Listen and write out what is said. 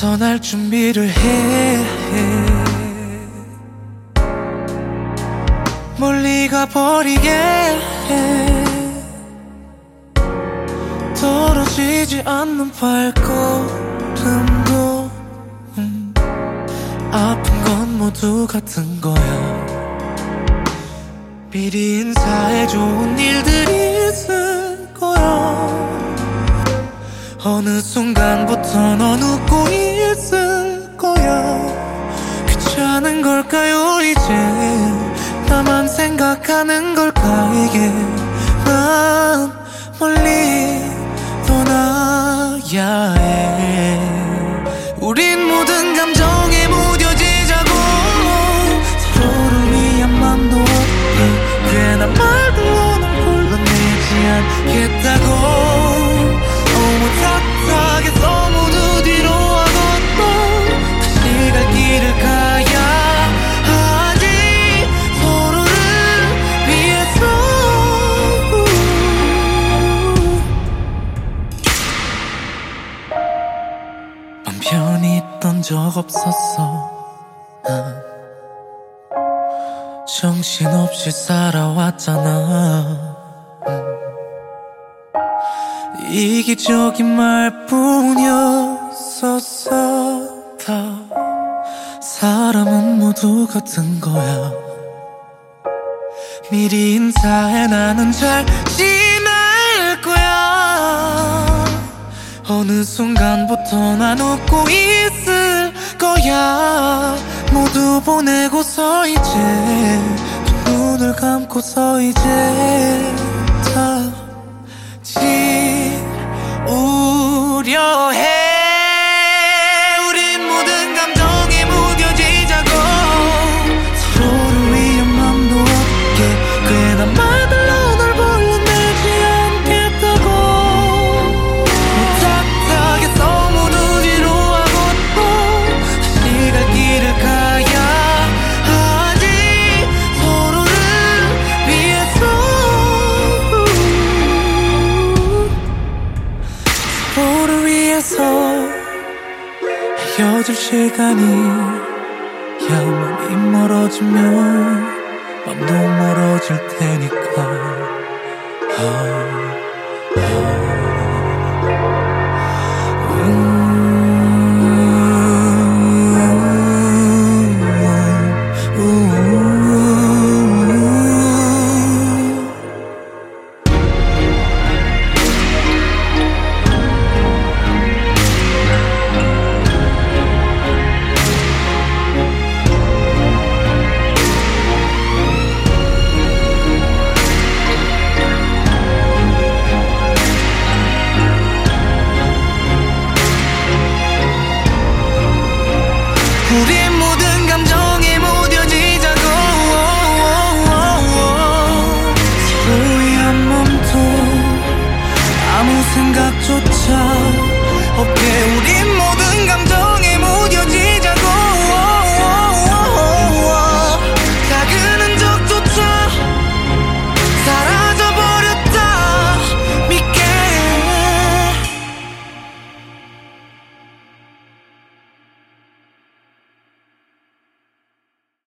떠날 준비를 해. 멀리 가버리게 떨어지지 않는 발걸음도 아픈 건 모두 같은 거야. 미리 인사해 좋은 일들이 있을 거야. 어느 순간부터 넌 웃고 있을 거야. 귀찮은 걸까요 이제 나만 생각하는 걸까 이게. 난 멀리 떠나야 해. 우린 모든 감정에 무뎌지자고. 서로를 위한 맘도 없게 괜한 말들로 널 불러내지 않겠다고. 오므탁탁해서 모두 뒤로 하고 또 다시 갈 길을 가야 하지. 서로를 위해서. 맘 편히 있던 적 없었어. 난 정신없이 살아왔잖아. 이기적인 말뿐이었었어. 다 사람은 모두 같은 거야. 미리 인사해 나는 잘 지낼 거야. 어느 순간부터 난 웃고 있을 거야. 모두 보내고서 이제 두 눈을 감고서 이제 다 지우려 해. 우린 모든 감정에 무뎌지자고. 서로를 위한 맘도 없게 괜한 말들로 널 불러내지 않겠다고. 무탁탁해서 모두 뒤로 하고 또 다시 갈 길을 가야 하지. 서로를 위해서. 서로를 위해서 헤어질 시간이 야 많이 멀어지면 맘도 멀어질